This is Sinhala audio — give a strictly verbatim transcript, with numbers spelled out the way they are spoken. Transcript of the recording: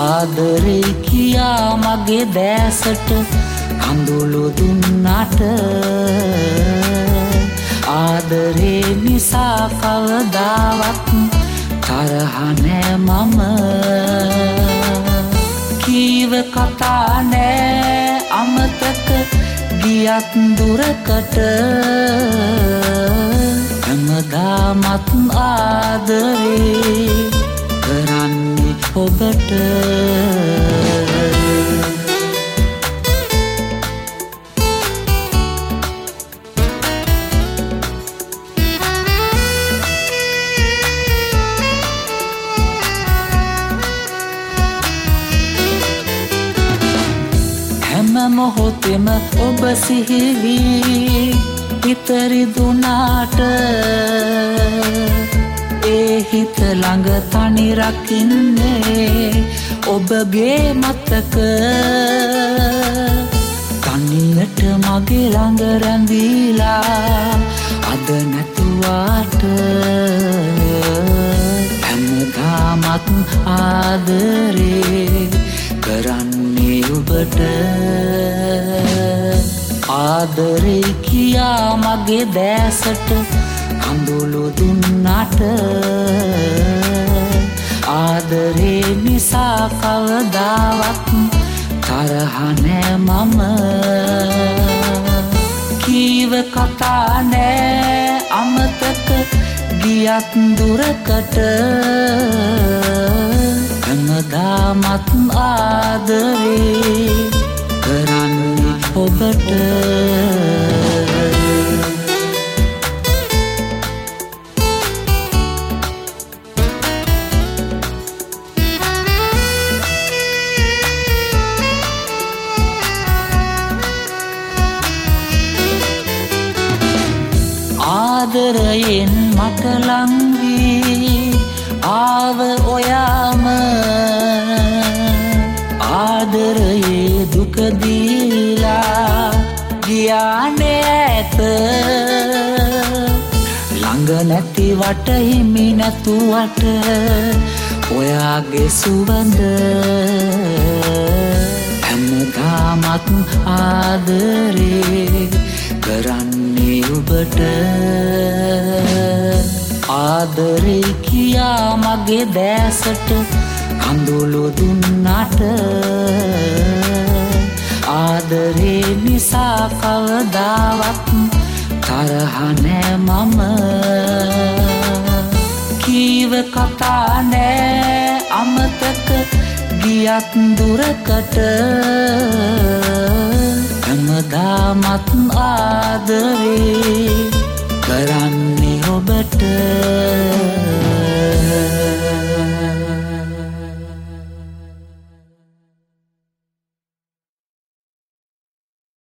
ආදරේ කියා මගේ දැසට කඳුළු දුන්නට ආදරේ නිසා කවදාවත් තරහ නෑ මම කීව කතා නෑ අමතක ගියත් දුරකට හැමදාමත් ආදරේ කරන්නේ ඔබට හැම මොහොතෙම ඔබ සිහිවී ඉතරිදුනාට ඒ හිත ළඟ තනි රකින්නේ ඔබගේ මතක තනියට මගේ ළඟ රැඳීලා අද නැතුවාට හැමදාමත් ආදරේ කරන්නේ ඔබට ආදරේ කියා මගේ දැසට කඳුළු දුන්නට ආදරේ නිසා කවදාවත් තරහ නෑ මම කීව කතා නෑ අමතක ගියත් දුරකට හැමදාමත් ආදරේ කරන්නේ ඔබට ආදරයෙන් මට ලංවී ආව ඔයාම ආදරයේ දුක දීලා ගියානේ ඇත ළඟ නැති වට හිමි නැතුවට ඔයාගේ සුවඳ හැමදාමත් ආදරේ කරන්නේ ඔබට ආදරේ කියා මගේ දැසට කඳුළු දුන්නට ආදරේ නිසා කවදාවත් තරහ නෑ මම කීව කතා නෑ අමතක ගියත් දුරකට හැමදාමත් ආදරේ කරන්නේ ඔබට